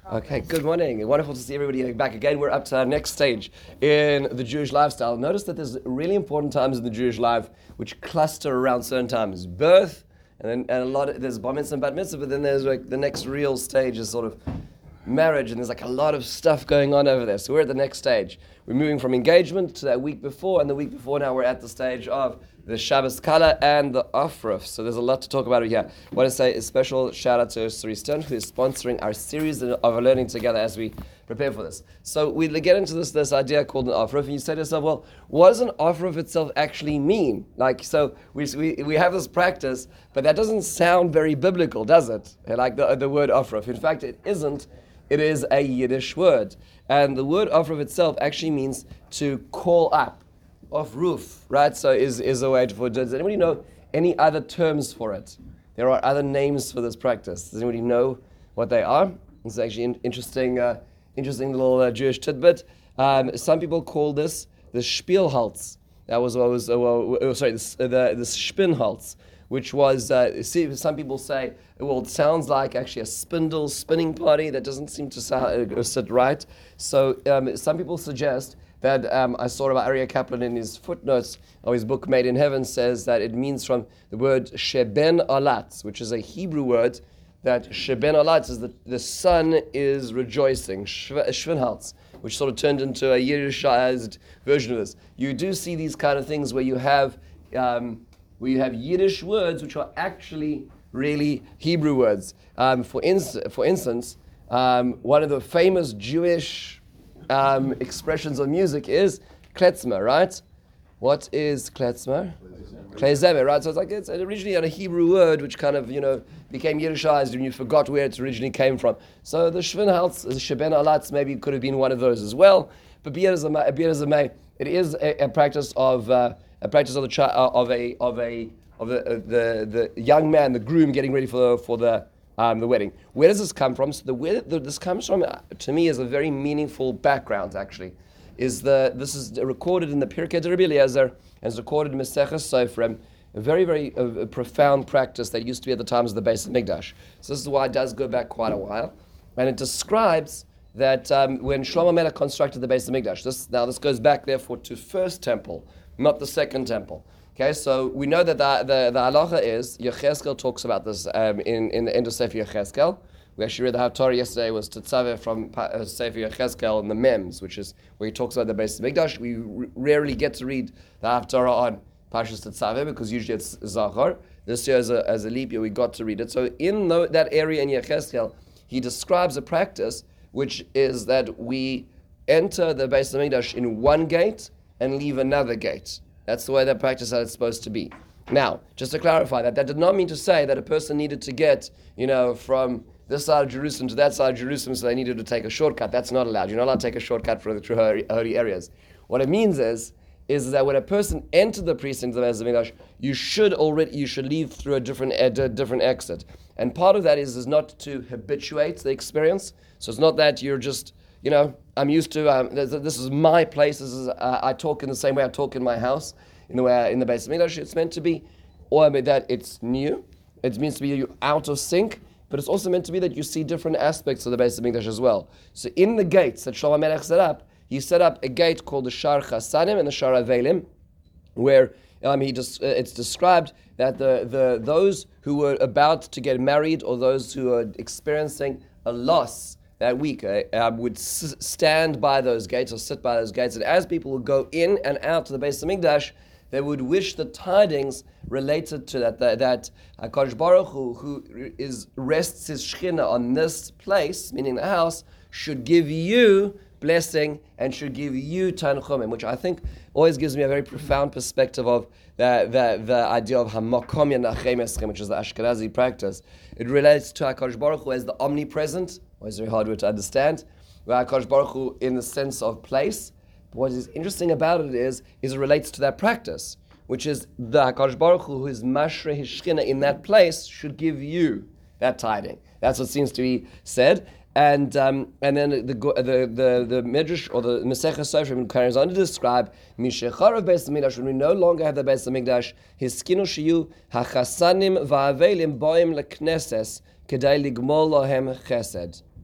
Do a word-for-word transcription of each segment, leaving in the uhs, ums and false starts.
Okay, good morning. Wonderful to see everybody back again. We're up to our next stage in the Jewish lifestyle. Notice that there's really important times in the Jewish life which cluster around certain times. Birth, and then and a lot of, there's bar mitzvah and bat mitzvah, but then there's like the next real stage is sort of marriage, and there's like a lot of stuff going on over there. So we're at the next stage. We're moving from engagement to that week before, and the week before now we're at the stage of the Shabbos Kala and the Afruf. So there's a lot to talk about here. I want to say a special shout out to Suri Stern, who is sponsoring our series of learning together as we prepare for this. So we get into this this idea called an Afruf, and you say to yourself, well, what does an Afruf itself actually mean? Like, so we we, we have this practice, but that doesn't sound very biblical, does it? Like the, the word Afruf. In fact, it isn't. It is a Yiddish word. And the word Afruf itself actually means to call up. Of roof, right? So is is a way for. Does anybody know any other terms for it? There are other names for this practice. Does anybody know what they are? It's actually an interesting, uh, interesting little uh, Jewish tidbit. Um, some people call this the Spielhalz. That was what was. Uh, well, oh, sorry, the the, the Spinnhalz, which was. Uh, see, some people say, well, it sounds like actually a spindle spinning party. That doesn't seem to sound, uh, sit right. So um, some people suggest that um, I saw about Aryeh Kaplan in his footnotes of his book Made in Heaven says that it means from the word Sheben Alatz, which is a Hebrew word, that Sheben Alatz is the, the sun is rejoicing, Shvinhalz, which sort of turned into a Yiddishized version of this. You do see these kind of things where you have um, where you have Yiddish words which are actually really Hebrew words. Um, for, inst- for instance, um, one of the famous Jewish Um, expressions of music is klezmer, right? What is klezmer? Klezmer, right? So it's like it's originally a Hebrew word which kind of, you know, became Yiddishized and you forgot where it originally came from. So the Shvinhalz, the Sheben Alatz maybe could have been one of those as well. But be it as it may, it is a, a practice of uh, a practice of the chi- of a of a of the, uh, the the young man, the groom, getting ready for the, for the Um, the wedding. Where does this come from? So the where the, this comes from, uh, to me, is a very meaningful background. Actually, is the this is recorded in the Pirkei de Rabbi Eliezer and is recorded in Maseches Sofrim. A very very uh, profound practice that used to be at the times of the Beis Hamikdash. So this is why it does go back quite a while, and it describes that um, when Shlomo Melech constructed the Beis Hamikdash. This now this goes back therefore to first temple, not the second temple. Okay, so we know that the the, the halacha is, Yechezkel talks about this um, in, in the end of Sefer Yechezkel. We actually read the Haftarah yesterday, was Tetzaveh from uh, Sefer Yechezkel in the Mems, which is where he talks about the Beis Hamikdash. We r- rarely get to read the Haftarah on Parshas Tetzaveh because usually it's Zachar. This year as a, as a leap year we got to read it. So in the, that area in Yechezkel, he describes a practice which is that we enter the Beis Hamikdash in one gate and leave another gate. That's the way that practice is supposed to be. Now, just to clarify that, that did not mean to say that a person needed to get, you know, from this side of Jerusalem to that side of Jerusalem, so they needed to take a shortcut. That's not allowed. You're not allowed to take a shortcut for the true holy areas. What it means is, is that when a person enters the precincts of Beis Hamikdash, you should already, you should leave through a different, a different exit. And part of that is, is not to habituate the experience. So it's not that you're just, you know, I'm used to, um, this, this is my place, this is, uh, I talk in the same way I talk in my house, in the way I, in the Beis Hamikdash it's meant to be, or I mean, that it's new, it means to be you out of sync, but it's also meant to be that you see different aspects of the Beis Hamikdash as well. So in the gates that Shlomo Melech set up, he set up a gate called the Shar Chasanim and the Shar Avelim, where um, he just, uh, it's described that the, the those who were about to get married or those who are experiencing a loss that week uh, uh, would s- stand by those gates or sit by those gates, and as people would go in and out to the Beis Hamikdash, they would wish the tidings related to that, that, that HaKadosh Baruch Hu, who is, rests his Shekhinah on this place, meaning the house, should give you blessing and should give you Tanchumim, which I think always gives me a very profound perspective of the, the, the idea of Hamakom Yanachem Eschem, which is the Ashkenazi practice. It relates to HaKadosh Baruch Hu as the omnipresent, always very hard word to understand, where HaKadosh Baruch Hu in the sense of place. What is interesting about it is, is it relates to that practice, which is the HaKadosh Baruch Hu, who is Mashre His Shekhinah in that place, should give you that tiding. That's what seems to be said. And um, and then the the the the Midrash or the Maseches Sofrim carries on to describe Mishecharav Beis Hamikdash, when we no longer have the Beis Hamikdash, his skinu shiyu hachasanim va'avelim boim lekneses kedai ligmol lohem chesed.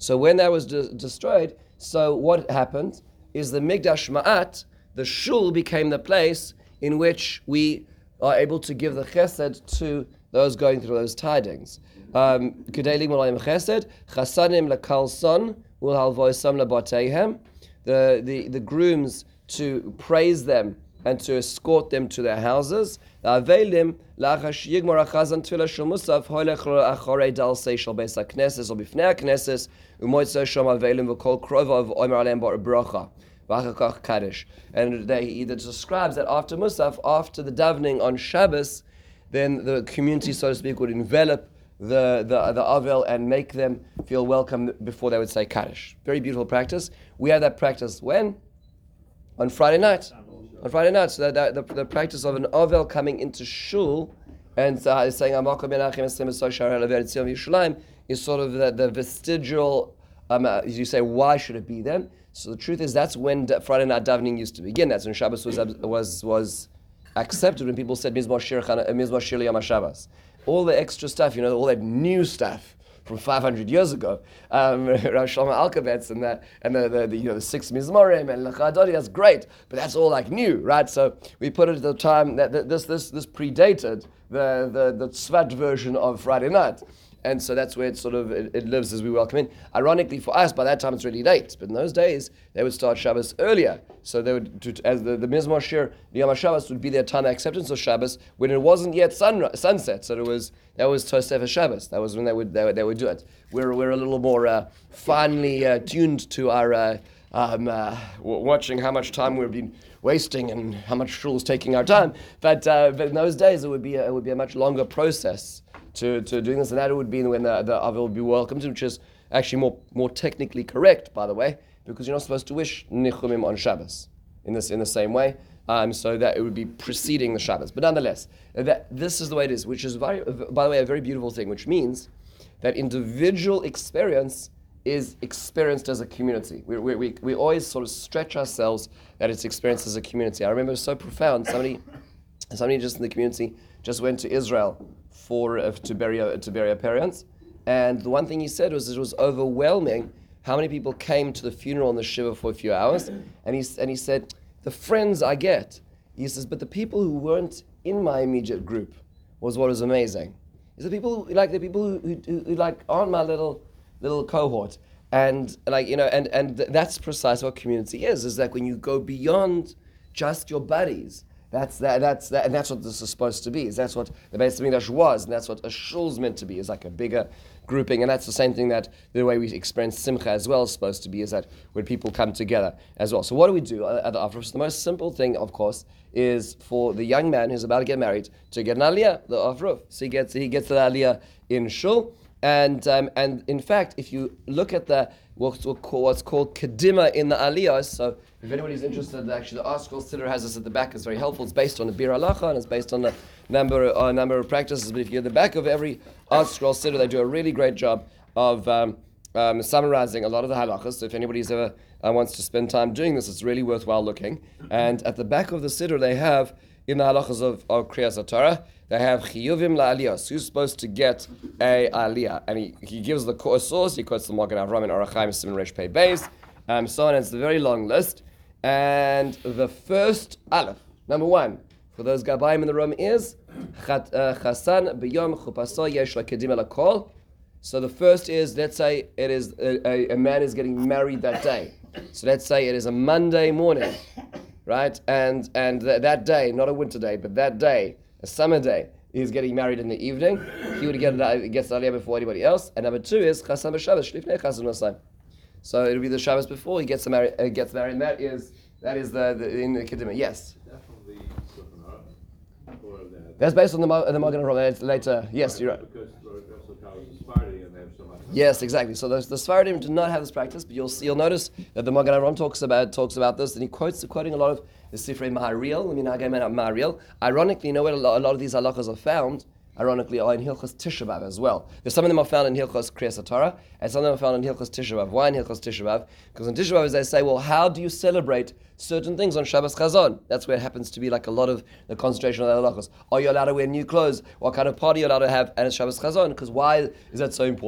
So when that was de- destroyed, so what happened is the Migdash Ma'at, the shul, became the place in which we are able to give the chesed to those going through those tidings. Um, the the the grooms to praise them and to escort them to their houses. The and they, it describes that after Musaf, after the davening on Shabbos, then the community, so to speak, would envelop the, the, the Avel and make them feel welcome before they would say Kaddish. Very beautiful practice. We have that practice when? On Friday night. On Friday night. So that, that, the, the practice of an Avel coming into Shul and uh, saying Amakom Menachem Yishalayim is sort of the, the vestigial, um, uh, you say, why should it be then? So the truth is that's when Friday night davening used to begin. That's when Shabbos was was was accepted, when people said Mizmor Shir Mizmor Shir Yom HaShabbos. All the extra stuff, you know, all that new stuff from five hundred years ago, um, Rav Shlomo Alkabetz and that and the, the, the you know the six Mizmorim and Lachadodi, that's great, but that's all like new, right? So we put it at the time that this this this predated the the the Tzvat version of Friday night. And so that's where it sort of it, it lives as we welcome in. Ironically for us, by that time it's already late. But in those days, they would start Shabbos earlier. So they would, to, as the, the Mizmor Shir Yom HaShabbos would be their time of acceptance of Shabbos when it wasn't yet sun, sunset. So it was that was Tosef Shabbos. That was when they would they would, they would do it. We're we're a little more uh, finely uh, tuned to our uh, um, uh, watching how much time we've been wasting and how much shul is taking our time. But uh, but in those days, it would be a, it would be a much longer process to, to doing this, and that would be when the, the Avel would be welcomed, which is actually more more technically correct, by the way, because you're not supposed to wish Nichumim on Shabbos in this in the same way. Um, so that it would be preceding the Shabbos. But nonetheless, that this is the way it is, which is, very, by the way, a very beautiful thing, which means that individual experience is experienced as a community. We, we, we, we always sort of stretch ourselves that it's experienced as a community. I remember it was so profound. Somebody, somebody just in the community just went to Israel for uh, to bury a, to bury a parent, and the one thing he said was it was overwhelming how many people came to the funeral and the shiva for a few hours, and he and he said, the friends I get, he says, but the people who weren't in my immediate group was what was amazing. Is the people who, like the people who, who, who, who like aren't my little little cohort, and like you know, and and th- that's precisely what community is. Is that when you go beyond just your buddies. That's that. That's that, and that's what this is supposed to be. Is that's what the Beis Hamikdash was, and that's what a shul's meant to be. Is like a bigger grouping, and that's the same thing that the way we experience Simcha as well is supposed to be. Is that when people come together as well. So what do we do at the Afruf? So the most simple thing, of course, is for the young man who's about to get married to get an aliyah, the Afruf. So he gets he gets the aliyah in shul, and um, and in fact, if you look at the what's, what's called kedima in the aliyah, so if anybody's interested, actually the Article Siddur has this at the back. It's very helpful. It's based on the Bir Halacha and it's based on a number a uh, number of practices. But if you at the back of every Art Scroll Siddur, they do a really great job of um, um, summarizing a lot of the halachas. So if anybody's ever uh, wants to spend time doing this, it's really worthwhile looking. And at the back of the Siddur, they have in the halachas of, of Kriyas Torah, they have chiyuvim la'aliyah. Who's supposed to get a aliyah? And he, he gives the source. He quotes the Magen Avraham and Orach Chaim Simon Resh Pei Beis, um, so on. And it's a very long list. And the first aleph, number one, for those gabayim in the room is chasan b'yom chupaso yesh lakedim elakol. So the first is, let's say it is a, a, a man is getting married that day. So let's say it is a Monday morning, right? And and th- that day, not a winter day, but that day, a summer day, he's getting married in the evening. He would get gets the aliyah before anybody else. And number two is chasan b'Shabbos shlifnei chasan nosayim. So it'll be the Shabbos before he gets married. Uh, gets married, and that is that is the, the in the kedima. Yes. That's based on the the Magen Avraham later. Yes, you're right. Yes, exactly. So the, the Sfaradim do not have this practice, but you'll see, you'll notice that the Magen Avraham talks about talks about this, and he quotes quoting a lot of the Sifrei Maharil. I mean, Maharil. Ironically, you know where a lot, a lot of these halachas are found. Ironically, are in Hilchos Tisha B'Av as well. There's some of them are found in Hilchos Kriyas Torah, and some of them are found in Hilchos Tisha B'Av. Why in Hilchos Tisha B'Av? Because in Tisha B'Av, they say, well, how do you celebrate certain things on Shabbos Chazon? That's where it happens to be like a lot of the concentration of the halachos. Are you allowed to wear new clothes? What kind of party are you allowed to have? And it's Shabbos Chazon. Because why is that so important?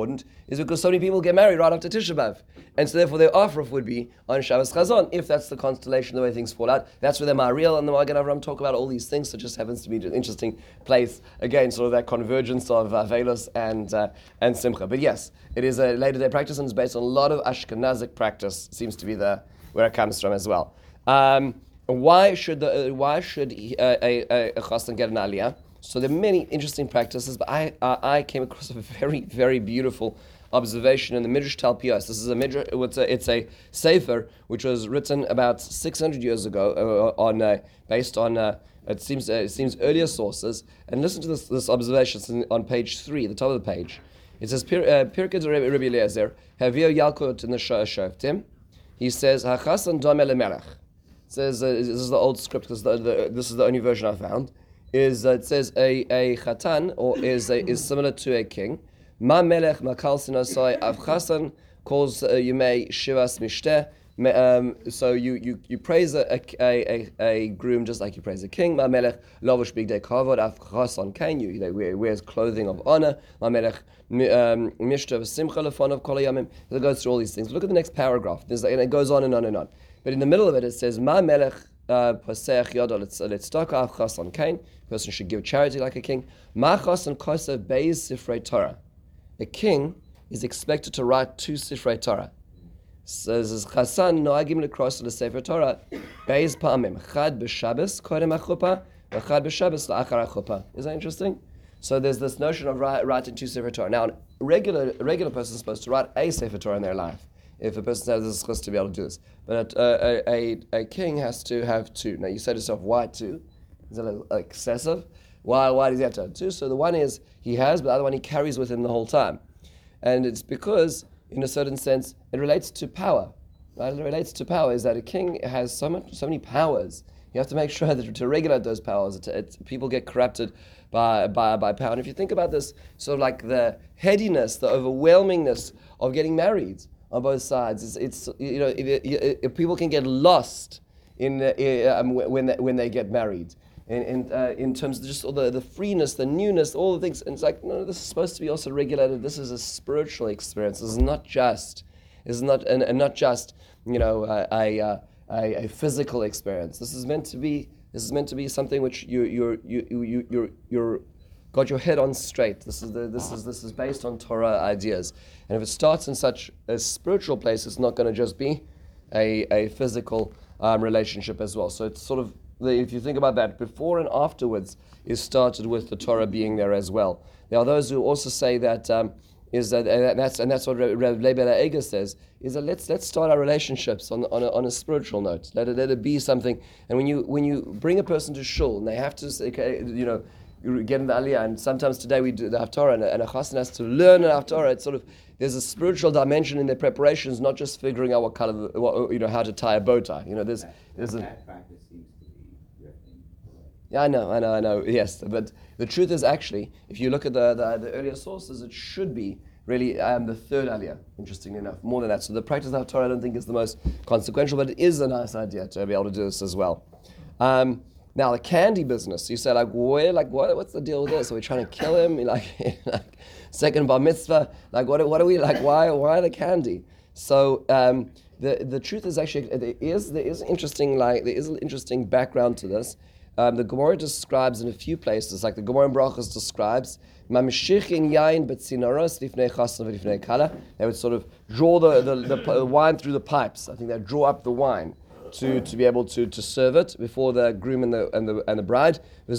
is because so many people get married right after Tisha B'Av. And so therefore their Afruf would be on Shabbos Chazon, if that's the constellation, the way things fall out. That's where the Ma'ariel and the Magen Avraham talk about all these things. So it just happens to be an interesting place, again, sort of that convergence of uh, Velos and uh, and Simcha. But yes, it is a later day practice and it's based on a lot of Ashkenazic practice, seems to be the where it comes from as well. Um, why should the uh, why should he, uh, a, a, a chassan get an aliyah? So there are many interesting practices, but I uh, I came across a very very beautiful observation in the Midrash Talpios. This is a Midrash. It's a, it's a sefer which was written about six hundred years ago uh, on uh, based on uh, it seems uh, it seems earlier sources. And listen to this this observation. It's in, on page three, the top of the page. It says Pirkei Rabbi Eliezer Havio Yalkut in the Shoftim. He says Hachasan Domeh leMelech. Says uh, this is the old script because the, the, this is the only version I found. Is uh, it says a a chatan or is a, is similar to a king. Ma melech makal sinasai av chasan calls yimei shivas mishteh. Um, so you, you, you praise a, a, a, a groom just like you praise a king. Ma melech lavush bigdei kavod av chasan kain. You they wear, wears clothing of honor. Ma melech mishteh v'simcha lefonav kol hayamim. It goes through all these things. Look at the next paragraph. There's, and it goes on and on and on. But in the middle of it, it says Ma melech paseach yado letzedaka av chasan kain. Person should give charity like a king. Ma chasan kosev beis sifrei Torah. A king is expected to write two Sifrei Torah. Says Chasan noagim lekros leSefer Torah beis pa'amim chad b'Shabbos kodem hachuppah v'chad b'Shabbos la'achar hachuppah. Is that interesting? So there's this notion of write, writing two Sefer Torah. Now, a regular a regular person is supposed to write a Sefer Torah in their life. If a person has this chus to be able to do this, but a, a, a, a king has to have two. Now you say to yourself, why two? Is that excessive? Why, why does he have to have two? So the one is he has, but the other one he carries with him the whole time. And it's because, in a certain sense, it relates to power. Right? It relates to power, is that a king has so much, so many powers. You have to make sure that to regulate those powers, it, it, people get corrupted by, by, by power. And if you think about this, sort of like the headiness, the overwhelmingness of getting married on both sides, it's, it's you know, it, it, it, people can get lost in uh, um, when, they, when they get married. In in, uh, in terms of just all the, the freeness, the newness, all the things. And it's like, no, this is supposed to be also regulated. This is a spiritual experience. This is not just, this is not, and, and not just, you know, a, a, a, a physical experience. This is meant to be, this is meant to be something which you you you you you're you're got your head on straight. This is the this is this is based on Torah ideas. And if it starts in such a spiritual place, it's not going to just be a a physical um, relationship as well. So it's sort of, if you think about that, before and afterwards is started with the Torah being there as well. There are those who also say that um, is that and that's and that's what Reb Leibel Eger says, is that let's let's start our relationships on on a, on a spiritual note. Let it let it be something. And when you when you bring a person to shul and they have to say, you know, get in the aliyah, and sometimes today we do the Haftarah, and, and a chassan has to learn an Haftarah. It's sort of, there's a spiritual dimension in their preparations, not just figuring out what color, what, you know, how to tie a bow tie. You know, there's there's a. Yeah, I know, I know, I know, yes. But the truth is actually, if you look at the, the, the earlier sources, it should be really um, the third aliyah, interestingly enough, more than that. So the practice of Torah I don't think is the most consequential, but it is a nice idea to be able to do this as well. Um, now, the candy business, you say, like, where, like, what, what's the deal with this? Are we trying to kill him? Like, like second bar mitzvah? Like, what, what are we, like, why, why the candy? So, um, the, the truth is actually, there is, there is interesting, like, there is an interesting background to this. Um, the Gemara describes in a few places, like the Gemara in Brachos describes, they would sort of draw the, the, the wine through the pipes. I think they'd draw up the wine to, to be able to, to serve it before the groom and the and the and the bride. And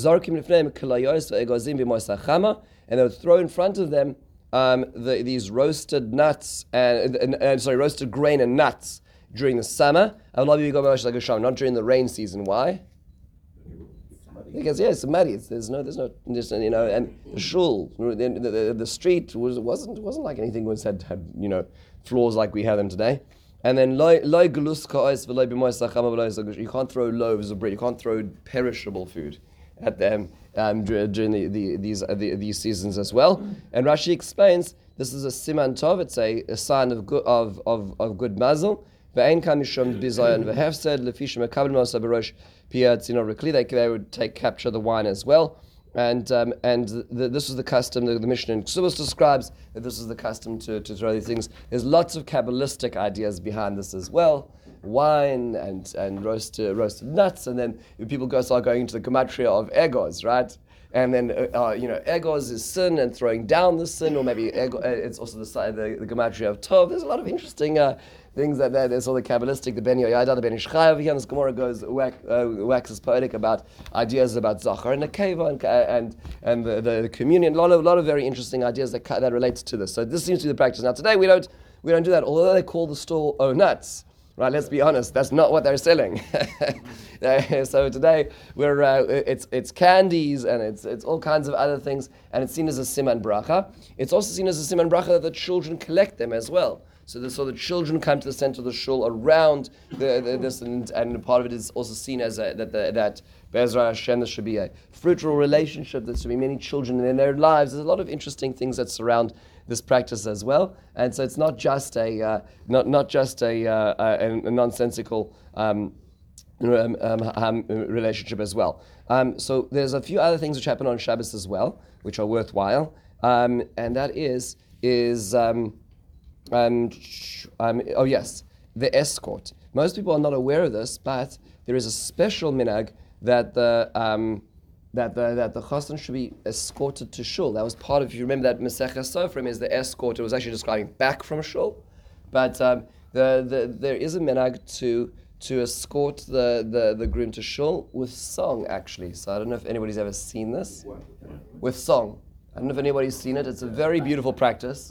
they would throw in front of them um, the, these roasted nuts and, and, and sorry, roasted grain and nuts during the summer. Not during the rain season. Why? Because yeah, it's muddy. It's, there's no, there's no, there's, you know, and the shul, the, the, the street was wasn't wasn't like anything was had had you know floors like we have them today. And then loy loy gluska is v'loy b'moisacham. You can't throw loaves of bread. You can't throw perishable food at them um, during the, the these uh, the, these seasons as well. And Rashi explains this is a siman tov. It's a, a sign of good of of, of good mazel. Ve'ein kamishum bizayon v'hefsed lefishim ekabel mosa b'rosh. They would take capture the wine as well, and um, and the, this is the custom. The, the Mishnah in Ksubos describes that this is the custom to, to throw these things. There's lots of Kabbalistic ideas behind this as well. Wine and and roast, uh, roasted nuts, and then people go start going into the gematria of egos, right? And then uh, uh, you know, egos is sin and throwing down the sin, or maybe ego, uh, it's also the side the, the gematria of tov. There's a lot of interesting uh, things that that there's all the Kabbalistic, the Ben Yoyada, the Ben Ish Chai over here. And this Gemara goes wax, uh, waxes poetic about ideas about Zachar and Nekeva and and and the, the, the communion. A lot of a lot of very interesting ideas that that relates to this. So this seems to be the practice. Now today we don't we don't do that. Although they call the store Oh Nuts. Right, let's be honest. That's not what they're selling. So today we're uh, it's it's candies and it's it's all kinds of other things, and it's seen as a siman bracha. It's also seen as a siman bracha that the children collect them as well. So the, so the children come to the center of the shul around the, the, this, and, and part of it is also seen as a, that the, that Be'ezra Hashem there should be a fruitful relationship. There should be many children in their lives. There's a lot of interesting things that surround this practice as well, and so it's not just a uh, not not just a, uh, a, a nonsensical um, um, um, relationship as well. Um, so there's a few other things which happen on Shabbos as well, which are worthwhile, um, and that is is um, um, um, oh yes, the escort. Most people are not aware of this, but there is a special minhag that the um, that the that the chassan should be escorted to shul. That was part of, if you remember that Maseches Sofrim is the escort. It was actually describing back from shul, but um, the, the there is a minhag to to escort the, the, the groom to shul with song actually. So I don't know if anybody's ever seen this. With song. I don't know if anybody's seen it. It's a very beautiful practice.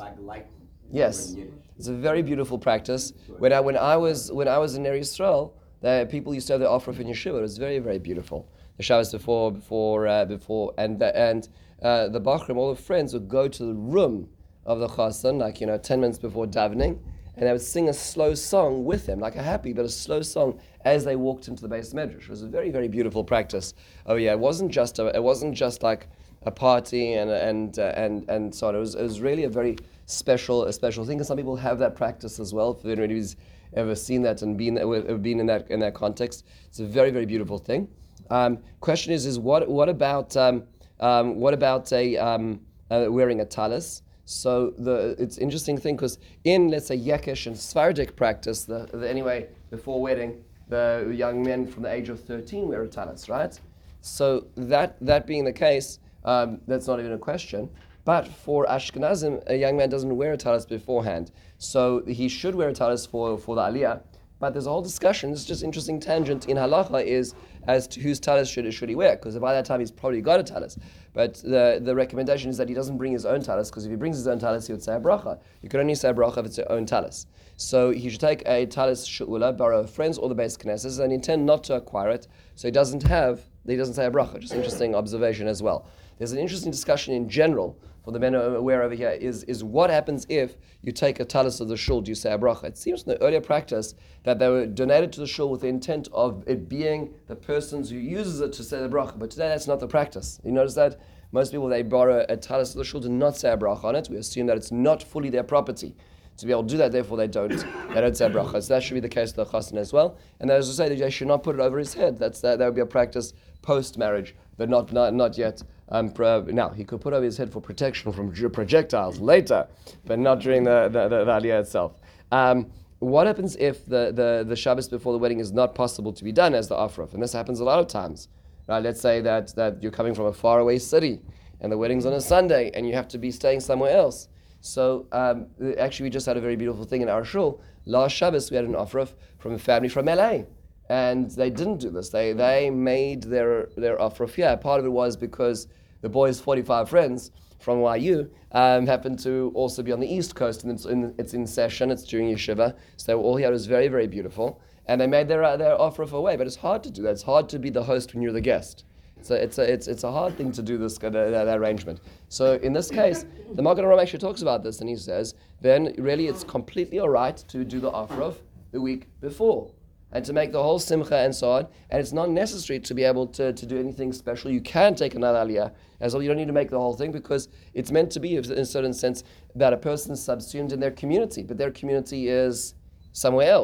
Yes, it's a very beautiful practice. When I when I was when I was in Eretz Yisrael, the people used to have their offer in yeshiva. It was very very beautiful. The Shabbos before, before, uh, before, and the, and uh, the Bachrim, all the friends would go to the room of the chassan, like you know, ten minutes before davening, and they would sing a slow song with them, like a happy but a slow song, as they walked into the base medrash. It was a very, very beautiful practice. Oh yeah, it wasn't just a, it wasn't just like a party and and uh, and and so on. It was it was really a very special a special thing. And some people have that practice as well. If anybody's ever seen that and been been in that in that context, it's a very, very beautiful thing. Um, question is, is what what about um, um, what about a um, uh, wearing a talis? So the it's interesting thing because in, let's say, Yekish and Sephardic practice, the, the anyway before wedding, the young men from the age of thirteen wear a talis, right? So that that being the case, um, that's not even a question. But for Ashkenazim, a young man doesn't wear a talis beforehand, so he should wear a talis for for the aliyah. But there's a whole discussion. It's just interesting tangent in halacha is as to whose talis should should he wear, because by that time he's probably got a talis. But the, the recommendation is that he doesn't bring his own talis, because if he brings his own talis, he would say a bracha. You could only say a bracha if it's your own talis. So he should take a talis she'ula, borrow friends or the base knesses, and intend not to acquire it, so he doesn't have, he doesn't say a bracha. Just interesting observation as well. There's an interesting discussion in general for the men aware over here is, is what happens if you take a talis of the shul, do you say a bracha? It seems from the earlier practice that they were donated to the shul with the intent of it being the person who uses it to say the bracha. But today that's not the practice. You notice that? Most people, they borrow a talis of the shul, do not say a bracha on it. We assume that it's not fully their property. To be able to do that, therefore they don't they don't say a bracha. So that should be the case with the chassan as well. And as I say, they should not put it over his head. That's that, that would be a practice post-marriage, but not not, not yet. Um, now, he could put over his head for protection from projectiles later, but not during the, the, the, the aliyah itself. Um, what happens if the, the, the Shabbos before the wedding is not possible to be done as the afraf? And this happens a lot of times. Right? Let's say that, that you're coming from a faraway city, and the wedding's on a Sunday, and you have to be staying somewhere else. So, um, actually, we just had a very beautiful thing in our shul. Last Shabbos, we had an afraf from a family from L A, and they didn't do this. They they made their their afraf. Yeah, part of it was because the boys' forty-five friends from Y U um, happened to also be on the East Coast, and it's in, it's in session. It's during yeshiva, so they were all here. It was very, very beautiful, and they made their uh, their afraf away. But it's hard to do that. It's hard to be the host when you're the guest. So it's a it's it's a hard thing to do this kind of that arrangement. So in this case, the Magen Avraham actually talks about this, and he says then really it's completely all right to do the afraf the week before, and to make the whole simcha and so on. And it's not necessary to be able to, to do anything special. You can take another aliyah as well. You don't need to make the whole thing, because it's meant to be, in a certain sense, that a person is subsumed in their community, but their community is somewhere else.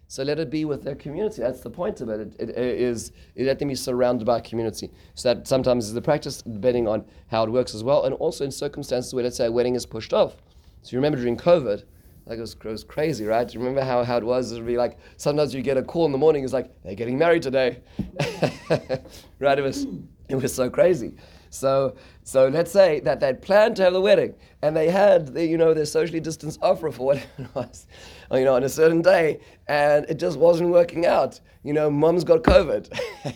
So let it be with their community. That's the point of it. It, it, it is it let them be surrounded by community. So that sometimes is the practice, depending on how it works as well, and also in circumstances where, let's say, a wedding is pushed off. So you remember during COVID, like it was, it was crazy, right? You remember how, how it was? It would be like sometimes you get a call in the morning. It's like they're getting married today, right? It was it was so crazy. So, so let's say that they'd planned to have the wedding, and they had, the, you know, their socially distanced offer for whatever it was, you know, on a certain day, and it just wasn't working out. You know, mom's got COVID.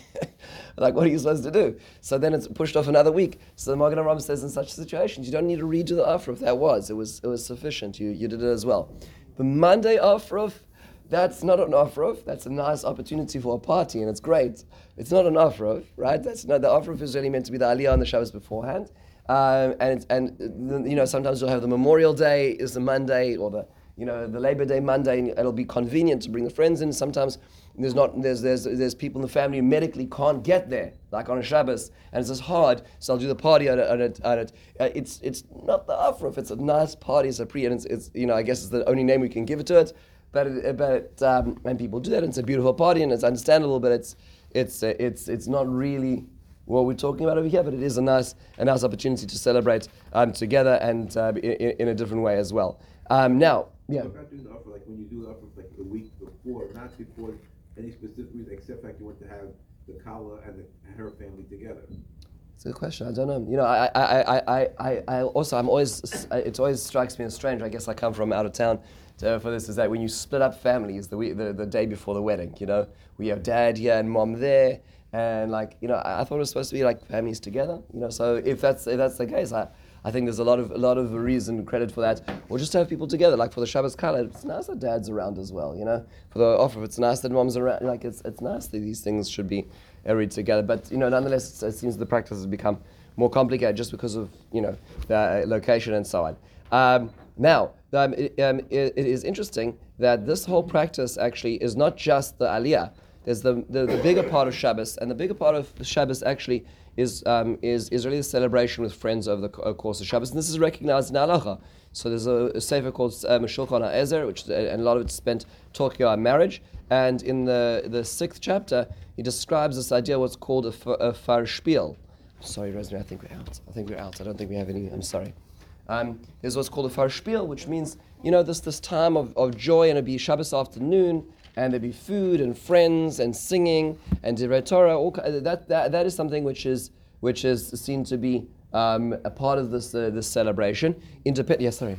Like, what are you supposed to do? So then it's pushed off another week. So the Magen Avraham says, in such situations, you don't need to redo the offer if that was. It was, it was sufficient. You, you did it as well. The Monday offer, that's not an offer. That's a nice opportunity for a party, and it's great. It's not an offer, right? That's not, the offer is really meant to be the Aliyah on the Shabbos beforehand. Um, and and you know, sometimes you'll have the Memorial Day is the Monday, or the you know the Labor Day Monday, and it'll be convenient to bring the friends in. Sometimes there's not there's there's there's people in the family who medically can't get there, like on a Shabbos, and it's just hard. So I'll do the party on it. On it, on it. Uh, it's it's not the offer. It's a nice party. It's a pre, and it's, it's you know I guess it's the only name we can give it to it. But it, but um, and people do that, and it's a beautiful party, and it's understandable. But it's it's uh, it's it's not really what we're talking about over here. But it is a nice a nice opportunity to celebrate um, together and uh, in, in a different way as well. Um, now, yeah. What about doing the offer, like when you do the offer like the week before, not before any specific reason, except like you want to have the Kala and, the, and her family together? It's a good question. I don't know. You know, I, I, I, I, I, I also, I'm always, it always strikes me as strange. I guess I come from out of town to, for this. Is that when you split up families the week, the, the day before the wedding? You know, we have dad here and mom there, and like, you know, I, I thought it was supposed to be like families together. You know, so if that's if that's the case, I. I think there's a lot of a lot of reason, credit for that, or just to have people together. Like for the Shabbos Kala, it's nice that dad's around as well. You know, for the offer, it's nice that mom's around. Like it's it's nice that these things should be read together. But you know, nonetheless, it seems the practice has become more complicated just because of you know the location and so on. Um, now, um, it, um, it, it is interesting that this whole practice actually is not just the Aliyah. There's the, the the bigger part of Shabbos, and the bigger part of Shabbos actually is um, is is really the celebration with friends over the course of Shabbos, and this is recognized in Halacha. So there's a, a sefer called um, Shulchan HaEzer, which and a lot of it's spent talking about marriage. And in the, the sixth chapter, he describes this idea what's called a, a farspiel. Sorry, Rosemary, I think we're out. I think we're out. I don't think we have any. I'm sorry. Um, there's what's called a farspiel, which means you know this this time of, of joy, and it'll be Shabbos afternoon. And there'd be food and friends and singing and Divrei Torah. All, that, that that is something which is which is seen to be um, a part of this uh, this celebration. Independ- yes, sorry.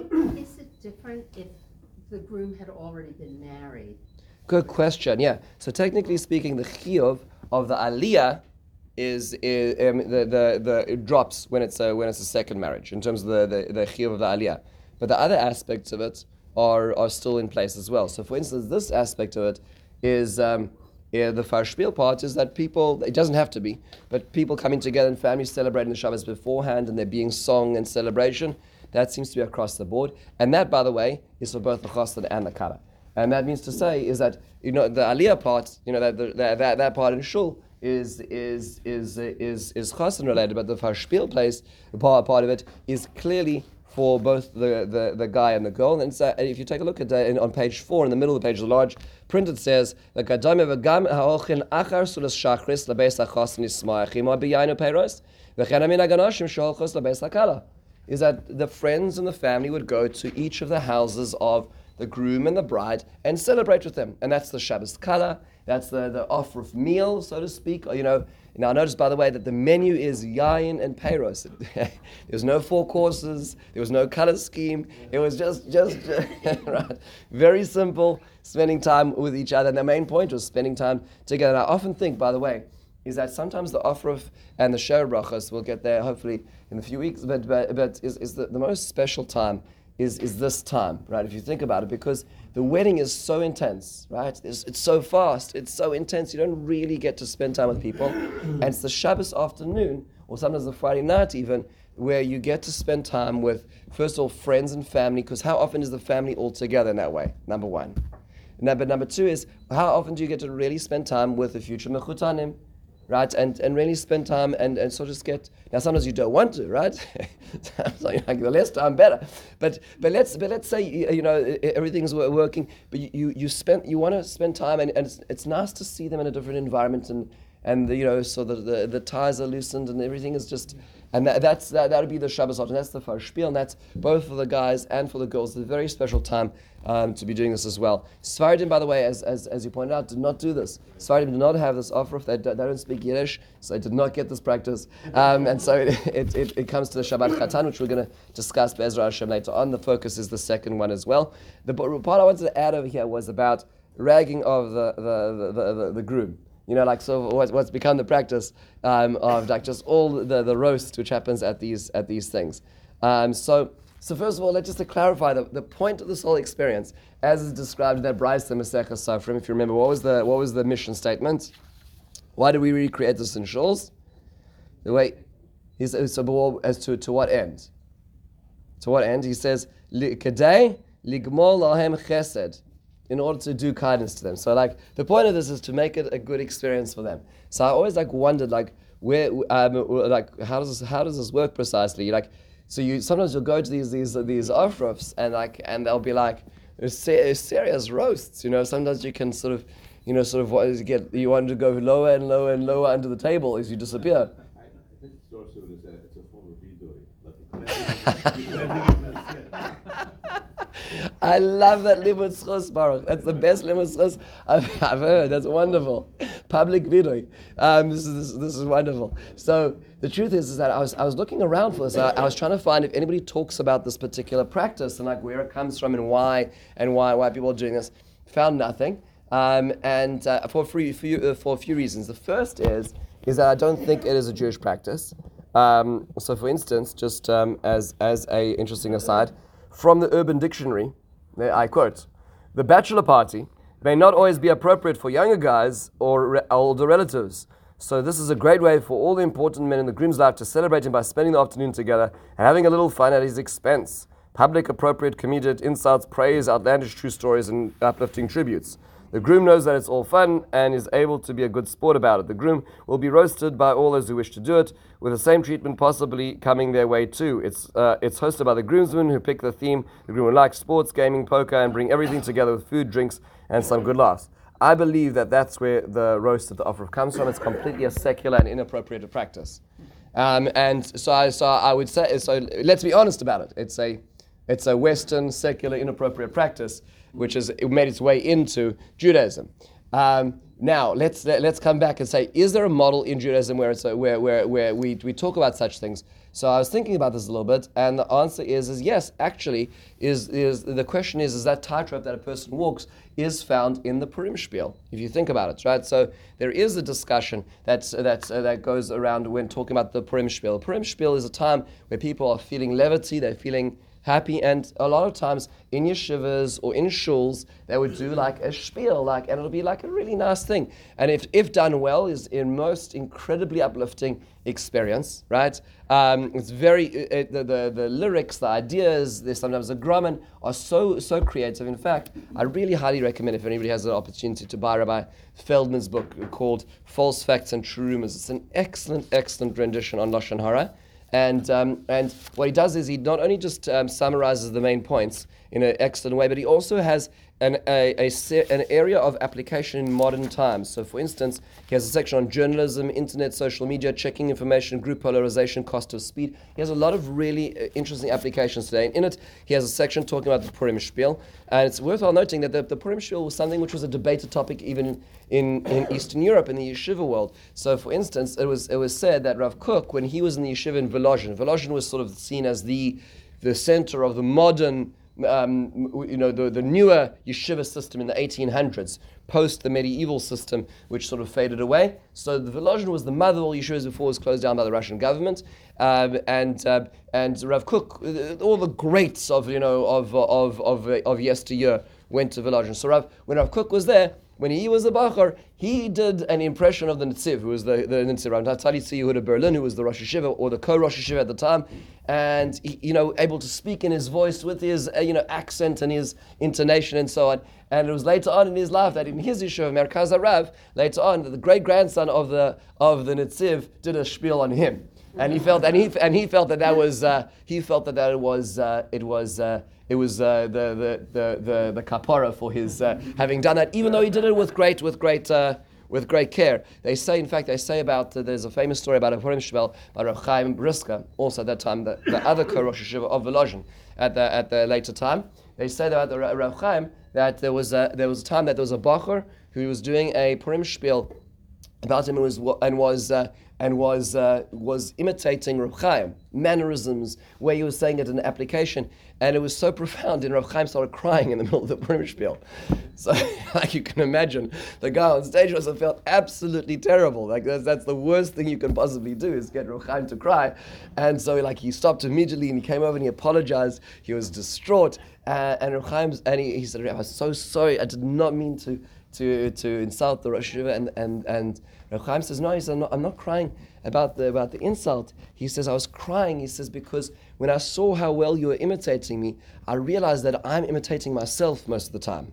Is it different if the groom had already been married? Good question. Yeah. So technically speaking, the chiyuv of the aliyah is, is um, the, the the it drops when it's a, when it's a second marriage in terms of the the, the chiyuv of the aliyah. But the other aspects of it are are still in place as well. So for instance, this aspect of it is um, yeah, the farspiel part is that people, it doesn't have to be, but people coming together and families celebrating the Shabbos beforehand and there being song and celebration, that seems to be across the board. And that, by the way, is for both the chassan and the kala. And that means to say is that, you know, the aliyah part, you know, that the, that, that that part in shul is is is is is chassan related, but the farspiel place, the part, part of it is clearly for both the, the, the guy and the girl. And so if you take a look at uh, in, on page four, in the middle of the page, the large print, it says, that the is that the friends and the family would go to each of the houses of the groom and the bride and celebrate with them. And that's the Shabbos Kala, that's the, the offer of meal, so to speak. Or, you know, now notice, by the way, that the menu is yayin and peiros. There was no four courses, there was no color scheme. It was just, just, right, very simple, spending time with each other. And the main point was spending time together. And I often think, by the way, is that sometimes the offer of and the share brachas, we'll get there hopefully in a few weeks, but but, but is, is the, the most special time is is this time, right? If you think about it, because the wedding is so intense, right? It's, it's so fast, it's so intense, you don't really get to spend time with people. And it's the Shabbos afternoon, or sometimes the Friday night even, where you get to spend time with, first of all, friends and family, because how often is the family all together in that way? Number one. Now, but number two is, how often do you get to really spend time with the future mechutanim? right? And and really spend time and, and sort of just get. Now sometimes you don't want to, right? So you're like, the less time better. But but let's but let's say you, you know everything's working, but you you, you spend you want to spend time and, and it's, it's nice to see them in a different environment and and the, you know so the, the the ties are loosened and everything is just. And that, that's that that would be the Shabbos Hot, and that's the Farshpiel, and that's both for the guys and for the girls. It's a very special time um, to be doing this as well. Sfaradim, by the way, as as as you pointed out, did not do this. Sfaradim did not have this offer. They, they don't speak Yiddish, so they did not get this practice. Um, and so it, it, it, it comes to the Shabbat Chatan, which we're going to discuss Be'ezra Hashem later on. The focus is the second one as well. The part I wanted to add over here was about ragging of the the the, the, the groom. You know, like so, what's, what's become the practice um, of like just all the, the roast which happens at these at these things. Um, so, so first of all, let's just to clarify the, the point of this whole experience, as is described in that Brisa Masechah Sofrim. If you remember, what was the what was the mission statement? Why did we recreate this in shuls? The way he says, so as to to what end? To what end? He says, "Kedei ligmor lahem chesed." In order to do kindness to them. So like the point of this is to make it a good experience for them. So I always like wondered like where um, like how does this how does this work precisely? Like so you sometimes you'll go to these these these ofrufs and like and they'll be like serious roasts, you know. Sometimes you can sort of you know sort of what is get you want to go lower and lower and lower under the table as you disappear. I, I think source of it is a, it's a form of vidui. I love that limud zchus, Baruch. That's the best limud zchus I've, I've heard. That's wonderful. Public vidui. Um, this is this, this is wonderful. So the truth is, is that I was I was looking around for this. I, I was trying to find if anybody talks about this particular practice and like where it comes from and why and why why people are doing this. Found nothing. Um, and uh, for for, for, uh, for a few reasons. The first is is that I don't think it is a Jewish practice. Um, so, for instance, just um, as as a interesting aside. From the Urban Dictionary, I quote, "The bachelor party may not always be appropriate for younger guys or re- older relatives. So this is a great way for all the important men in the groom's life to celebrate him by spending the afternoon together and having a little fun at his expense. Public, appropriate, comedic insults, praise, outlandish true stories, and uplifting tributes. The groom knows that it's all fun and is able to be a good sport about it. The groom will be roasted by all those who wish to do it, with the same treatment possibly coming their way too. It's uh, it's hosted by the groomsmen who pick the theme. The groom will like sports, gaming, poker, and bring everything together with food, drinks, and some good laughs." I believe that that's where the roast of the offer comes from. It's completely a secular and inappropriate practice. Um, and so I, so I would say, so let's be honest about it. It's a it's a Western, secular, inappropriate practice, which has made its way into Judaism. Um, now let's let, let's come back and say, is there a model in Judaism where it's a, where where where we we talk about such things? So I was thinking about this a little bit, and the answer is is yes. Actually, is is the question is is that tightrope that a person walks is found in the Purim Spiel. If you think about it, right? So there is a discussion that's that's uh, that goes around when talking about the Purim Spiel. Purim Spiel is a time where people are feeling levity, they're feeling happy, and a lot of times in yeshivas or in shuls they would do like a spiel, like, and it'll be like a really nice thing. And if if done well, is in most incredibly uplifting experience, right? Um, it's very it, the, the the lyrics, the ideas, there's sometimes the grammar are so so creative. In fact, I really highly recommend if anybody has an opportunity to buy Rabbi Feldman's book called False Facts and True Rumors. It's an excellent excellent rendition on Lashon Hara. And um, and what he does is he not only just um, summarizes the main points in an excellent way, but he also has an a, a se- an area of application in modern times. So, for instance, he has a section on journalism, internet, social media, checking information, group polarization, cost of speed. He has a lot of really uh, interesting applications today. And in it, he has a section talking about the Purim Spiel. And it's worthwhile noting that the, the Purim Spiel was something which was a debated topic even in, in Eastern Europe, in the yeshiva world. So, for instance, it was it was said that Rav Kook, when he was in the yeshiva in Volozhin, Volozhin was sort of seen as the the center of the modern, um, you know, the, the newer yeshiva system in the eighteen hundreds, post the medieval system, which sort of faded away. So the Volozhin was the mother of all yeshivas before it was closed down by the Russian government. Um, and uh, and Rav Kook, all the greats of you know of of of of yesteryear went to Volozhin. So Rav, when Rav Kook was there, when he was a Bachar, he did an impression of the Netziv, who was the, the Netziv around Tzaddi Yehuda Berlin, who was the Rosh Hashiva, or the co-Rosh Hashiva at the time, and, he, you know, able to speak in his voice with his, uh, you know, accent and his intonation and so on. And it was later on in his life that in his issue of Merkaz HaRav, later on, the great-grandson of the of the Netziv did a spiel on him. And he felt, and he and he felt that that was, uh, he felt that that it was, uh, it was, uh, it was uh, the, the the the the kapara for his uh, having done that, even though he did it with great, with great, uh, with great care. They say, in fact, they say about uh, there's a famous story about a Purim Shvel by Rav Chaim Briska, also at that time the, the other co-Rosh Hashiva of Volozhin at the at the later time. They say about the Rav Chaim that there was a there was a time that there was a bacher who was doing a Purim Shvel about him and was and was. Uh, and was uh, was imitating Rav Chaim, mannerisms, where he was saying it in an application, and it was so profound, and Rav Chaim started crying in the middle of the Purim Spiel. So, like you can imagine, the guy on stage must have felt absolutely terrible. Like that's, that's the worst thing you can possibly do, is get Rav Chaim to cry. And so, like, he stopped immediately, and he came over and he apologized. He was distraught, uh, and Rav Chaim, and he, he said, "I was so sorry. I did not mean to to to insult the Rosh Hashiva," and and and Rav Chaim says, no, he says, I'm not, I'm not crying about the about the insult. He says, I was crying, he says, because when I saw how well you were imitating me, I realized that I'm imitating myself most of the time.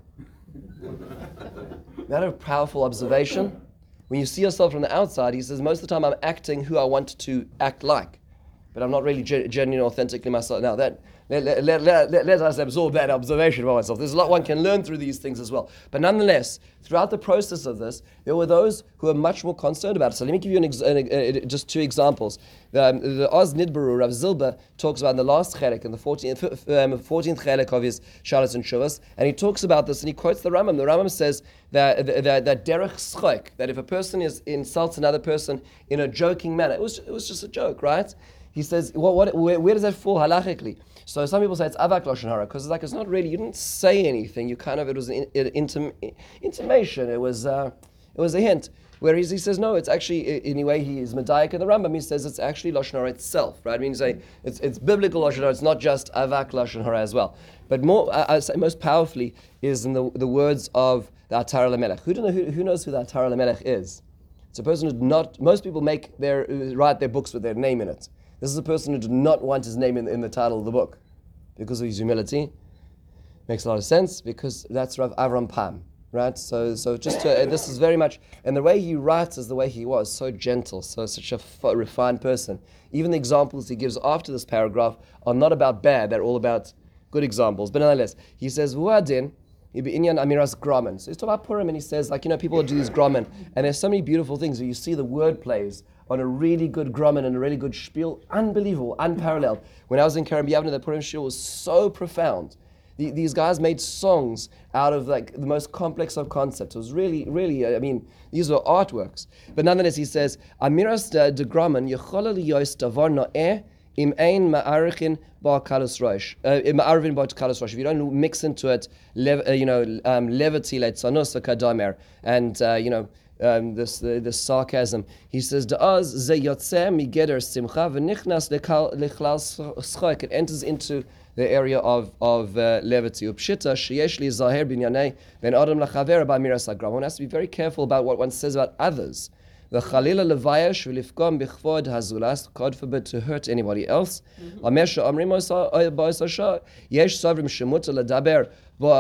Isn't that a powerful observation? When you see yourself from the outside, he says, most of the time I'm acting who I want to act like, but I'm not really gen- genuine, authentically myself. Now that Let, let, let, let, let us absorb that observation about myself. There's a lot one can learn through these things as well. But nonetheless, throughout the process of this, there were those who were much more concerned about it. So let me give you an ex- an, uh, just two examples. The, um, the Oz Nidbaru, Rav Zilber, talks about in the last chelik, in the fourteenth, um, fourteenth chelik of his Shalos and Shuvas, and he talks about this, and he quotes the Rambam. The Rambam says that that, that derech schok, that if a person is insults another person in a joking manner, it was it was just a joke, right? He says, well, what, where, where does that fall halachically? So some people say it's avak lashon hara, because it's like it's not really, you didn't say anything. You kind of, it was an intim, intimation. It was uh, it was a hint. Whereas he says no, it's actually, anyway, he is medayik in the Rambam. He says it's actually lashon hara itself, right? I mean, say it's it's biblical lashon hara. It's not just avak lashon hara as well. But more, I, I say most powerfully is in the the words of the Atar LaMelech. Who, know, who, who knows who the Atar LaMelech is? It's a person who did not. Most people make their write their books with their name in it. This is a person who did not want his name in, in the title of the book because of his humility. Makes a lot of sense because that's Rav Avram Pam, right? So, so just to, uh, this is very much, and the way he writes is the way he was, so gentle, so such a f- refined person. Even the examples he gives after this paragraph are not about bad; they're all about good examples. But nonetheless, he says, "Vuadin." Inyan Amiras Graman. So he's talking about Purim, and he says, like, you know, people do these Graman, and there's so many beautiful things where you see the word plays on a really good Graman and a really good spiel, unbelievable, unparalleled. When I was in Kerem Yavne, the Purim spiel was so profound. The, these guys made songs out of like the most complex of concepts. It was really, really, I mean, these were artworks. But nonetheless, he says, Amiras de Graman, Yechola liyos davar na'eh, Im ein ma'arichin ba kalos rosh, ma'arivin ba kalos rosh. If you don't mix into it, lev, uh, you know, um, levity leitzanus kadamer, and uh, you know, um, this the, this sarcasm. He says, "Da'az ze yotzeh migeder simcha v'nichnas lechlal schok." It enters into the area of of uh, levity. Upshita sheyesh li zaher binyanei ben adam lachaver ba'miras hagram. One has to be very careful about what one says about others. The Chalila levayash v'lifkom b'chvod hazulas, God forbid to hurt anybody else. Amesha amrim ba'asasha yesh savrim shemuta ledaber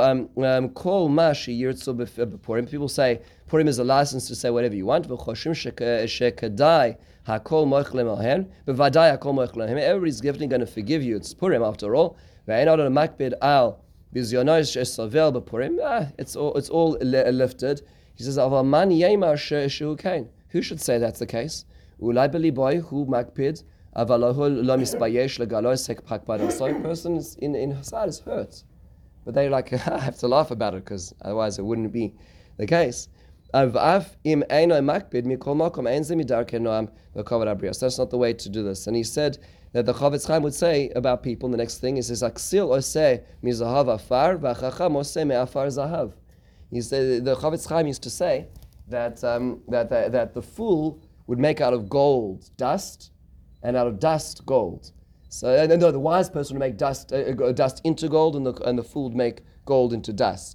ba'am kol ma sheyirtzu b'purim. People say Purim is a license to say whatever you want. V'choshim shekadai hakol moich lemohen b'vadai hakol moich lemohen. Everybody's definitely going to forgive you. It's Purim after all. Ve'en adon makbid al bizyonois shesavel b'purim. It's all it's all lifted. He says aval man yemar shehu kain. Who should say that's the case? Ulai beliboy who makpid avalohul lo mispayesh legaloy sekpak badasoi. Person is in in Hasad is hurt, but they like I have to laugh about it because otherwise it wouldn't be the case. Avaf im eino makpid mikol makom ein ze midar kenoam v'kavod abrios. That's not the way to do this. And he said that the Chavetz Chaim would say about people. The next thing he says aksil oseh mizahav afar v'achacham oseh me'afar zahav. He said the Chavetz Chaim used to say that um, that, that that the fool would make out of gold dust, and out of dust gold. So uh, no, the wise person would make dust uh, dust into gold, and the and the fool would make gold into dust.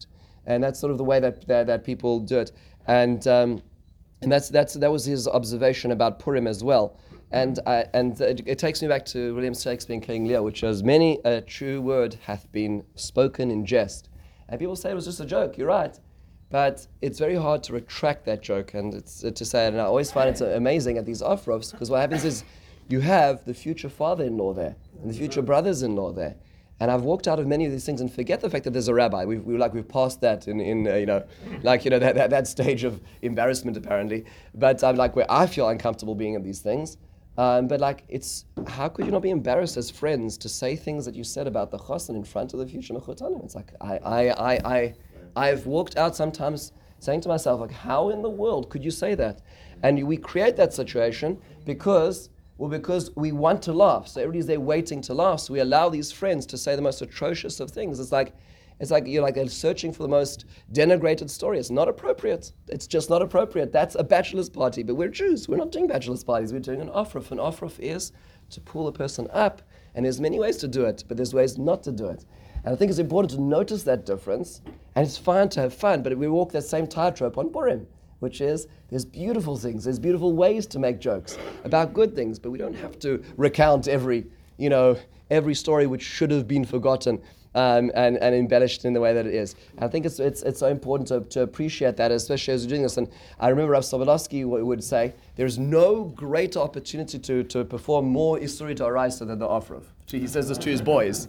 And that's sort of the way that that, that people do it. And um, and that's that's that was his observation about Purim as well. And I, and it, it takes me back to William Shakespeare in King Lear, which says, "Many a true word hath been spoken in jest." And people say it was just a joke. You're right. But it's very hard to retract that joke and it's uh, to say it. And I always find it amazing at these off-roughs, because what happens is you have the future father-in-law there and the future brothers-in-law there. And I've walked out of many of these things and forget the fact that there's a rabbi. We've, we like we've passed that in, in uh, you know, like you know that, that that stage of embarrassment apparently. But I'm like where I feel uncomfortable being at these things. Um, but like it's how could you not be embarrassed as friends to say things that you said about the chassan in front of the future mechutanim? It's like I I I I I've walked out sometimes saying to myself like how in the world could you say that? And we create that situation because. Well, because we want to laugh, so everybody's there waiting to laugh. So we allow these friends to say the most atrocious of things. It's like, it's like you're like searching for the most denigrated story. It's not appropriate. It's just not appropriate. That's a bachelor's party, but we're Jews. We're not doing bachelor's parties. We're doing an ofruf. An ofruf is to pull a person up, and there's many ways to do it, but there's ways not to do it. And I think it's important to notice that difference. And it's fine to have fun, but we walk that same tightrope on Purim, which is there's beautiful things, there's beautiful ways to make jokes about good things, but we don't have to recount every, you know, every story which should have been forgotten um, and, and embellished in the way that it is. I think it's it's it's so important to, to appreciate that, especially as we're doing this. And I remember Rav Sobolowski would say, there's no greater opportunity to, to perform more Isuri D'Oraisa than the Ofruf. He says this to his boys.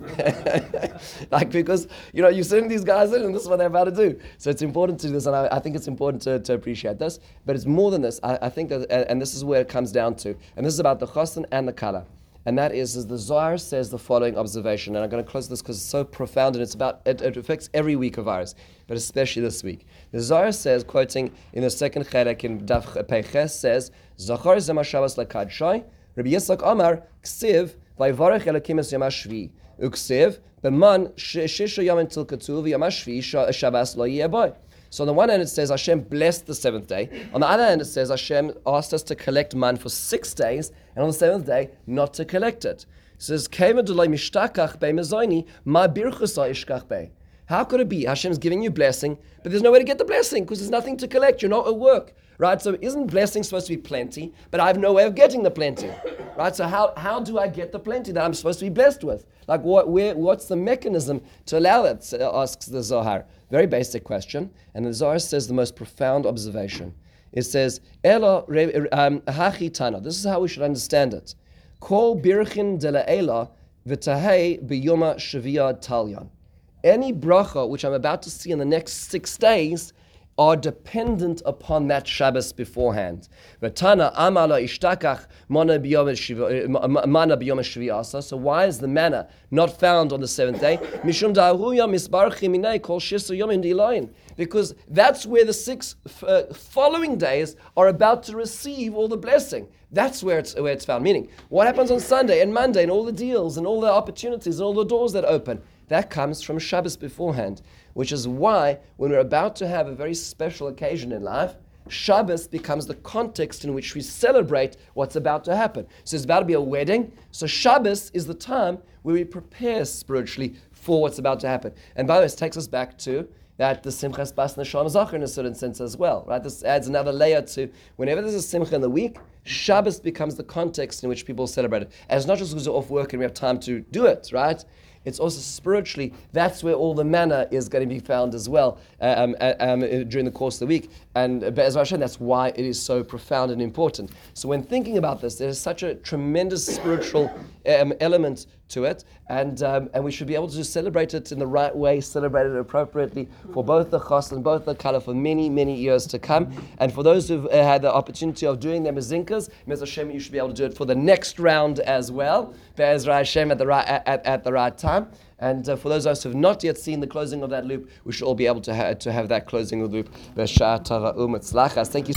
Like, because, you know, you're sending these guys in and this is what they're about to do. So it's important to do this, and I, I think it's important to, to appreciate this. But it's more than this. I, I think that, and this is where it comes down to, and this is about the chassan and the kala. And that is, is the Zohar says the following observation, and I'm going to close this because it's so profound and it's about, it, it affects every week of ours, but especially this week. The Zohar says, quoting in the second Chelek in Daf Peiches, says, Zachar zema Shabbos lekadshai, Rabbi Yitzchak Amar, Ksiv, Vayvarech Elokim es Yom HaShvi, Uksiv, B'man shisha yom until katuv Yom HaShvi Shabbos lo yeh bo. So on the one hand it says Hashem blessed the seventh day. On the other hand it says Hashem asked us to collect man for six days, and on the seventh day not to collect it. It says, how could it be Hashem's giving you blessing, but there's no way to get the blessing because there's nothing to collect, you're not at work. Right, so isn't blessing supposed to be plenty, but I have no way of getting the plenty? Right, so how, how do I get the plenty that I'm supposed to be blessed with? Like, what, where, what's the mechanism to allow that, asks the Zohar. Very basic question, and the Zohar says the most profound observation. It says, Ela hachi tana. This is how we should understand it. Kol birchin de la'ela v'tahei b'yoma shavia talyan. Any bracha which I'm about to see in the next six days are dependent upon that Shabbos beforehand. V'tana amala ishtakach mana b'yom shvi'asa. So why is the manna not found on the seventh day? Mishum da'aruya misbarchi minei kol shisu yomim di'layin. Because that's where the six uh, following days are about to receive all the blessing. That's where it's where it's found. Meaning, what happens on Sunday and Monday and all the deals and all the opportunities and all the doors that open, that comes from Shabbos beforehand, which is why when we're about to have a very special occasion in life, Shabbos becomes the context in which we celebrate what's about to happen. So it's about to be a wedding, so Shabbos is the time where we prepare spiritually for what's about to happen. And by the way, this takes us back to that the Simchas Bas Neshama Zachar in a certain sense as well, right? This adds another layer to whenever there's a Simcha in the week, Shabbos becomes the context in which people celebrate it. And it's not just because we're off work and we have time to do it, right? It's also spiritually, that's where all the manna is going to be found as well um, um, during the course of the week. And Be'ez Hashem, that's why it is so profound and important. So when thinking about this, there's such a tremendous spiritual um, element to it, and um, and we should be able to celebrate it in the right way, celebrate it appropriately for both the chas and both the kala for many, many years to come. And for those who've uh, had the opportunity of doing their mezinkas, Be'ez Hashem, you should be able to do it for the next round as well, Be'ez Hashem at the right at, at the right time. And uh, for those of us who have not yet seen the closing of that loop, we should all be able to, ha- to have that closing of the loop. Thank you.